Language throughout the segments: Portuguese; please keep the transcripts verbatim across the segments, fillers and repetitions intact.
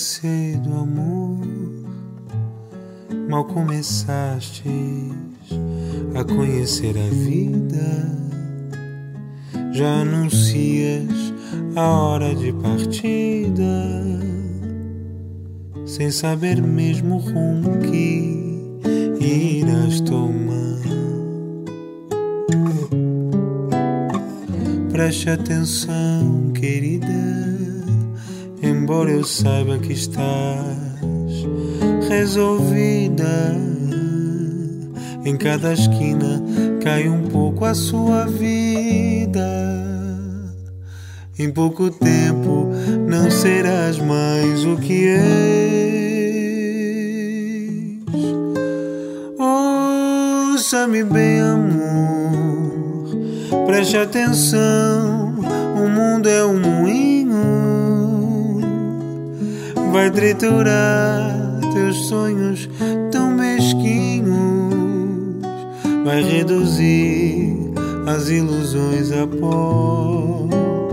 cedo, amor, mal começastes a conhecer a vida, já anuncias a hora de partida, sem saber mesmo o rumo que irás tomar. Preste atenção, querida, embora eu saiba que estás resolvida. Em cada esquina cai um pouco a sua vida. Em pouco tempo não serás mais o que és. Ouça-me bem, amor, preste atenção, o mundo é um moinho, vai triturar teus sonhos tão mesquinhos, vai reduzir as ilusões a pó.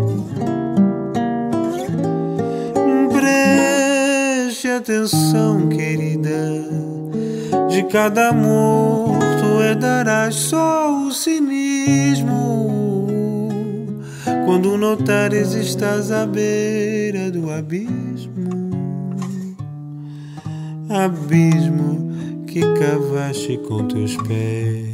Preste atenção, querida, de cada amor tu herdarás só o cinismo. Quando notares estás à beira do abismo, abismo que cavaste com teus pés.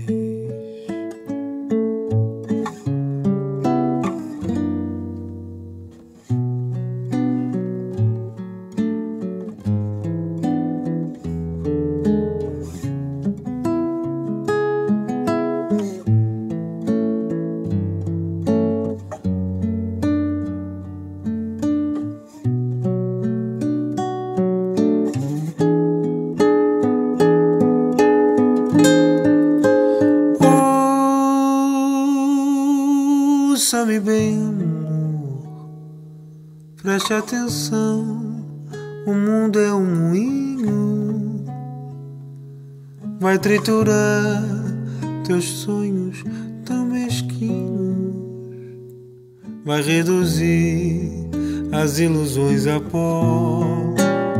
Ouça-me bem, amor, preste atenção, o mundo é um moinho, vai triturar teus sonhos tão mesquinhos, vai reduzir as ilusões a pó.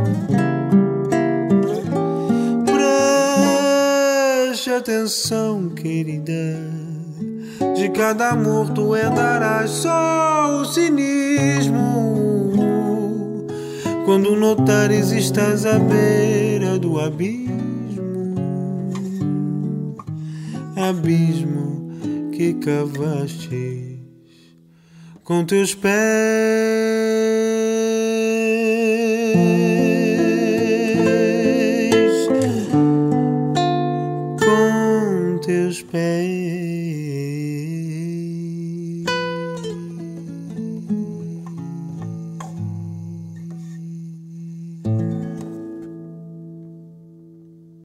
Preste atenção, querida, de cada amor tu herdarás só o cinismo. Quando notares estás à beira do abismo, abismo que cavastes com teus pés, com teus pés.